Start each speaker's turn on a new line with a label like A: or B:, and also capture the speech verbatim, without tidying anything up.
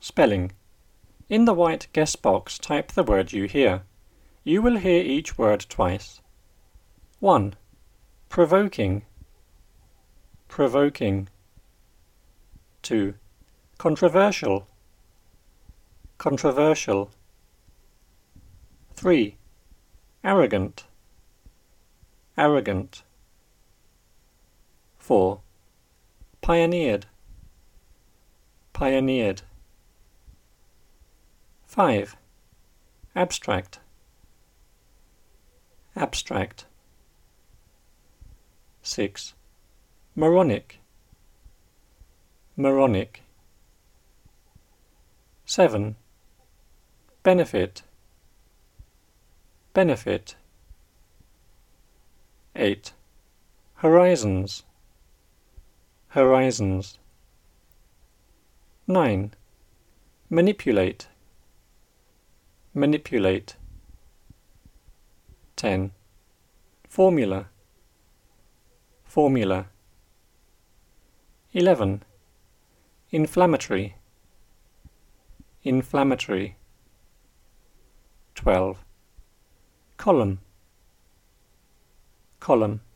A: Spelling. In the white guess box, type the word you hear. You will hear each word twice. one. Provoking. Provoking. two. Controversial. Controversial. three. Arrogant. Arrogant. four. Pioneered. Pioneered. five. Abstract. Abstract. six. Moronic. Moronic. seven. Benefit. Benefit. eight. Horizons. Horizons. nine. Manipulate. Manipulate. ten. Formula. Formula. eleven. Inflammatory. Inflammatory. twelve. Column. Column.